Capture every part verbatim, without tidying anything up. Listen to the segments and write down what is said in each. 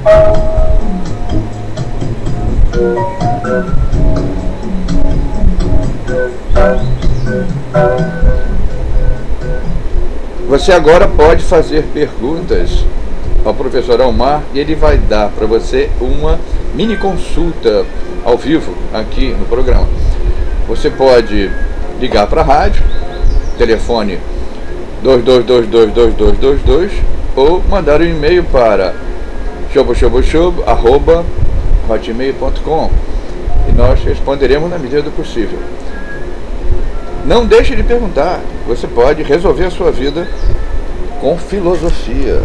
Você agora pode fazer perguntas ao professor Almar e ele vai dar para você uma mini consulta ao vivo aqui no programa. Você pode ligar para a rádio, telefone dois dois dois dois dois dois dois dois, ou mandar um e-mail para chobochobochobo arroba hotmail ponto com e nós responderemos na medida do possível. Não deixe de perguntar, você pode resolver a sua vida com filosofia.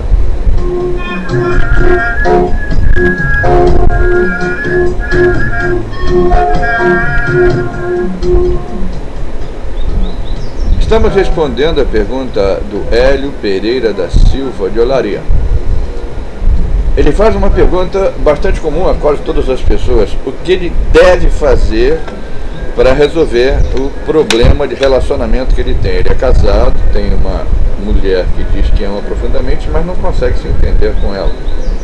Estamos respondendo a pergunta do Hélio Pereira da Silva de Olaria. Ele faz uma pergunta bastante comum a quase todas as pessoas: o que ele deve fazer para resolver o problema de relacionamento que ele tem. Ele é casado, tem uma mulher que diz que ama profundamente, mas não consegue se entender com ela.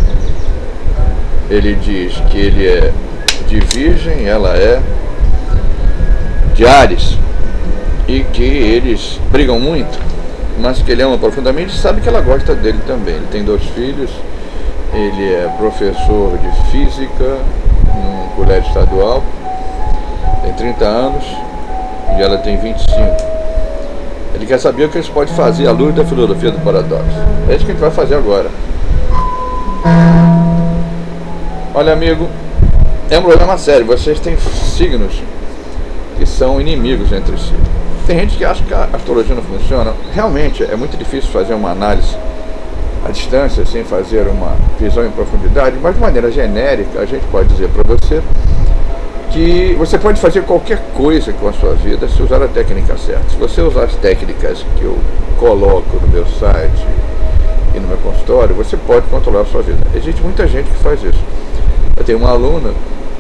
Ele diz que ele é de Virgem, ela é de Áries, e que eles brigam muito, mas que ele ama profundamente e sabe que ela gosta dele também. Ele tem dois filhos, ele é professor de física num colégio estadual, tem trinta anos e ela tem vinte e cinco. Ele quer saber o que eles podem fazer à luz da filosofia do paradoxo. É isso que a gente vai fazer agora. Olha, amigo, é um problema sério. Vocês têm signos que são inimigos entre si. Tem gente que acha que a astrologia não funciona. Realmente é muito difícil fazer uma análise à distância sem fazer uma visão em profundidade, mas de maneira genérica a gente pode dizer para você que você pode fazer qualquer coisa com a sua vida se usar a técnica certa. Se você usar as técnicas que eu coloco no meu site e no meu consultório, você pode controlar a sua vida. Existe muita gente que faz isso. Eu tenho uma aluna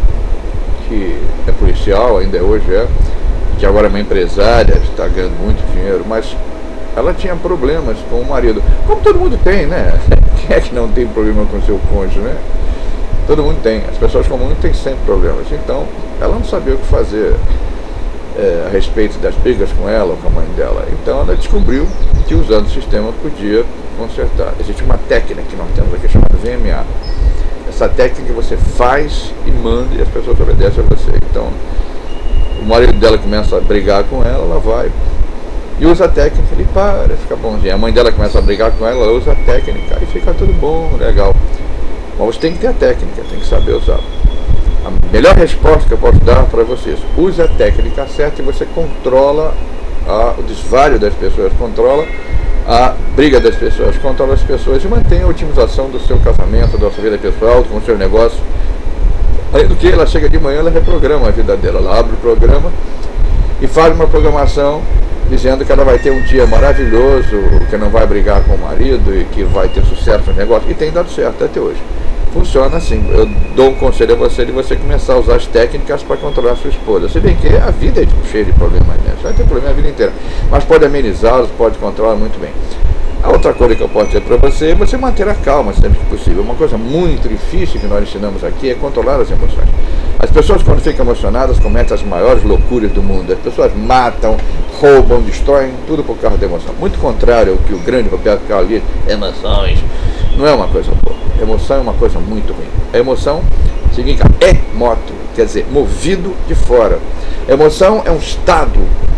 que é policial, ainda hoje é, que agora é uma empresária, está ganhando muito dinheiro, mas ela tinha problemas com o marido. Como todo mundo tem, né? Quem é que não tem problema com o seu cônjuge, né? Todo mundo tem, as pessoas comuns têm sempre problemas. Então, ela não sabia o que fazer é, a respeito das brigas com ela ou com a mãe dela. Então, ela descobriu que usando o sistema podia consertar. Existe uma técnica que nós temos aqui chamada V M A. Essa técnica você faz e manda e as pessoas obedecem a você. Então, o marido dela começa a brigar com ela, ela vai e usa a técnica, ele para, fica bonzinho. A mãe dela começa a brigar com ela, ela usa a técnica e fica tudo bom, legal. Mas você tem que ter a técnica, tem que saber usar. A melhor resposta que eu posso dar para vocês: use a técnica certa e você controla a, o desvario das pessoas, controla a briga das pessoas, controla as pessoas e mantém a otimização do seu casamento, da sua vida pessoal, com o seu negócio. Além do que, ela chega de manhã, ela reprograma a vida dela, ela abre o programa e faz uma programação dizendo que ela vai ter um dia maravilhoso, que não vai brigar com o marido e que vai ter sucesso no negócio, e tem dado certo até hoje. Funciona assim. Eu dou um conselho a você de você começar a usar as técnicas para controlar a sua esposa. Se bem que a vida é cheia de problemas, né? Você vai ter problema a vida inteira, mas pode amenizá-los, pode controlar muito bem. A outra coisa que eu posso dizer para você é você manter a calma sempre que possível. Uma coisa muito difícil que nós ensinamos aqui é controlar as emoções. As pessoas, quando ficam emocionadas, cometem as maiores loucuras do mundo. As pessoas matam, roubam, destroem, tudo por causa da emoção. Muito contrário ao que o grande Roberto Carlos diz: emoções não é uma coisa boa. Emoção é uma coisa muito ruim. A emoção significa é moto, quer dizer, movido de fora. A emoção é um estado,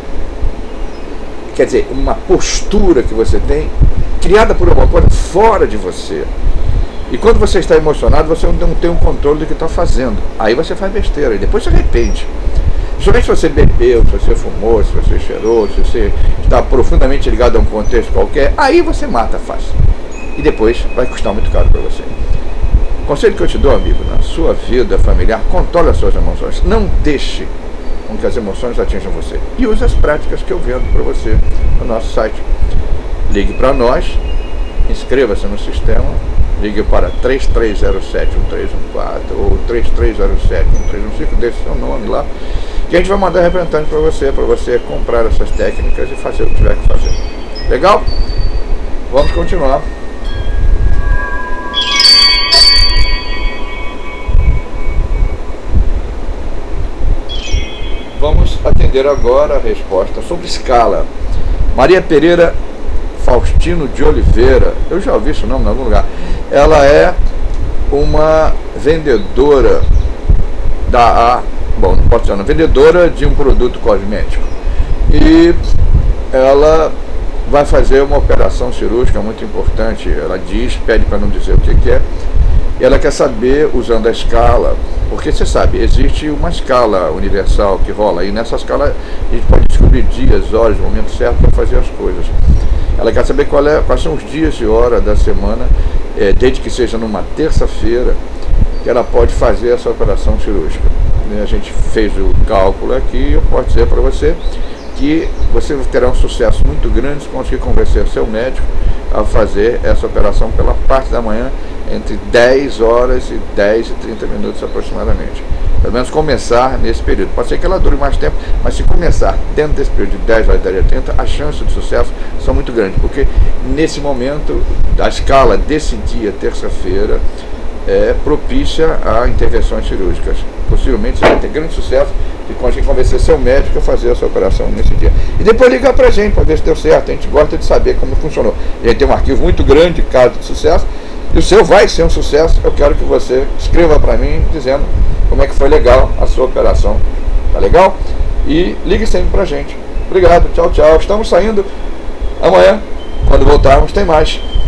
quer dizer, uma postura que você tem, criada por uma coisa fora de você. E quando você está emocionado, você não tem um controle do que está fazendo. Aí você faz besteira e depois se arrepende. Principalmente se você bebeu, se você fumou, se você cheirou, se você está profundamente ligado a um contexto qualquer, aí você mata fácil. E depois vai custar muito caro para você. O conselho que eu te dou, amigo, na sua vida familiar: controle as suas emoções. Não deixe com que as emoções atinjam você. E use as práticas que eu vendo para você no nosso site. Ligue para nós, inscreva-se no sistema, ligue para três três zero sete, um três um quatro ou três três zero sete, um três um cinco, deixe seu nome lá, que a gente vai mandar representante para você, para você comprar essas técnicas e fazer o que tiver que fazer. Legal? Vamos continuar. vamos atender agora a resposta sobre escala. Maria Pereira Faustino de Oliveira, eu já ouvi esse nome em algum lugar. Ela é uma vendedora da A, bom, não pode ser uma vendedora de um produto cosmético. E ela vai fazer uma operação cirúrgica muito importante. Ela diz, pede para não dizer o que, que é. E ela quer saber, usando a escala, porque você sabe, existe uma escala universal que rola, e nessa escala a gente pode descobrir dias, horas, o momento certo para fazer as coisas. Ela quer saber qual é, quais são os dias e horas da semana, é, desde que seja numa terça-feira, que ela pode fazer essa operação cirúrgica. A gente fez o cálculo aqui e eu posso dizer para você que você terá um sucesso muito grande se conseguir convencer seu médico a fazer essa operação pela parte da manhã, entre dez horas e dez e trinta minutos aproximadamente. Pelo menos começar nesse período. Pode ser que ela dure mais tempo, mas se começar dentro desse período de dez horas e dez e trinta, as chances de sucesso são muito grandes, porque nesse momento, a escala desse dia, terça-feira, é propícia a intervenções cirúrgicas. Possivelmente você vai ter grande sucesso de conseguir convencer seu médico a fazer essa operação nesse dia. E depois ligar pra gente para ver se deu certo. A gente gosta de saber como funcionou. A gente tem um arquivo muito grande de casos de sucesso, e o seu vai ser um sucesso. Eu quero que você escreva para mim dizendo como é que foi legal a sua operação. Tá legal? E ligue sempre pra gente. Obrigado, tchau, tchau. Estamos saindo amanhã. Quando voltarmos tem mais.